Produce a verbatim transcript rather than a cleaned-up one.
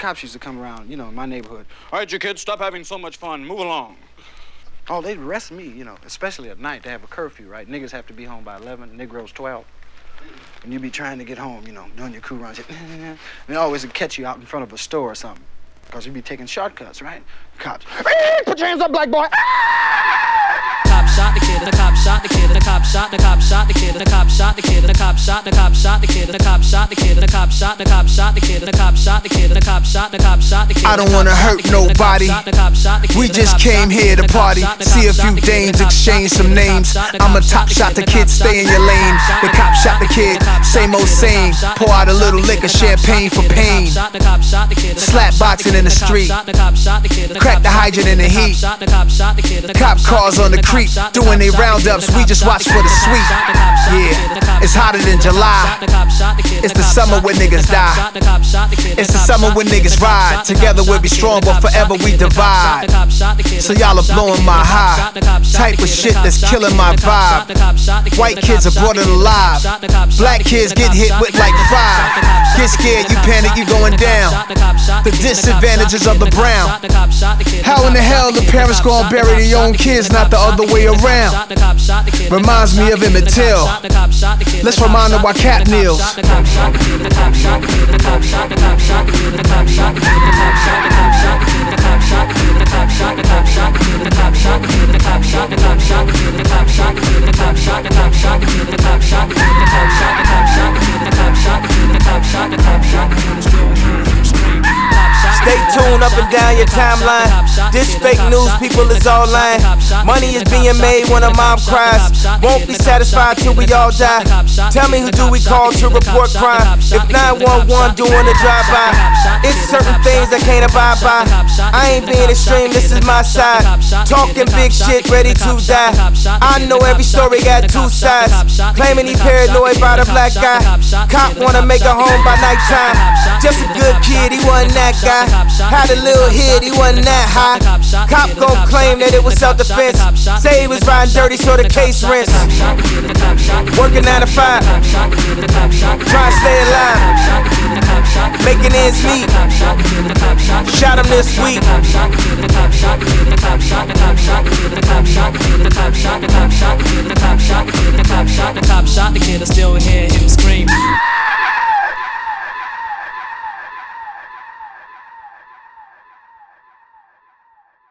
cops used to come around, you know, in my neighborhood. All right, you kids, stop having so much fun. Move along. Oh, they'd arrest me, you know, especially at night. They have a curfew, right? Niggas have to be home by eleven, Negroes twelve. And you be trying to get home, you know, doing your cool runs. And they always would catch you out in front of a store or something. Because you'd be taking shortcuts, right? Cops, put your hands up, black boy. Cop shot the kid, the cop shot the kid, the cop shot, the cop shot the kid, the cop shot the kid, the cop shot, the cop shot the kid, the cop shot the kid, the cop shot, the cop shot the kid, the cop shot the kid, the cop shot, the cop shot the kid. I don't wanna hurt nobody. We just came here to party, see a few dames, exchange some names. I'm a top shot the kid, stay in your lane. The cop shot the kid, same old same. Pour out a little liquor, champagne for pain. Slap boxing in the street, crack the hydrant in the heat. Cop cars on the creep, doing they roundups, we just watch for the sweet. Yeah, it's hotter than July. It's the summer when niggas die. It's the summer when niggas ride. Together we'll be strong, but forever we divide. So y'all are blowing my high. Type of shit that's killing my vibe. White kids are brought it alive. Black kids get hit with like five. Get scared, you panic, you going down. The disadvantages of the brown. How in the hell the parents gonna bury their own kids, not the other way around? Reminds me of Emmett Till. Let's remind them why Cap kneels. Stay tuned up and down your timeline. This fake news, people is all lying. Money is being made when a mom cries. Won't be satisfied till we all die. Tell me who do we call to report crime? If nine one one doing a drive-by, it's certain things I can't abide by. I ain't being extreme, this is my side. Talking big shit, ready to die. I know every story got two sides. Claiming he paranoid by the black guy. Cop wanna make a home by nighttime. Just a good kid, he wasn't that guy. Had a little hit, he wasn't that high. Cop gon' claim that it was self-defense. Say he was riding dirty so the case rents. Working nine to five, trying to stay alive, making ends meet. Shot him this week. The cop shot the kid, I still hear him scream.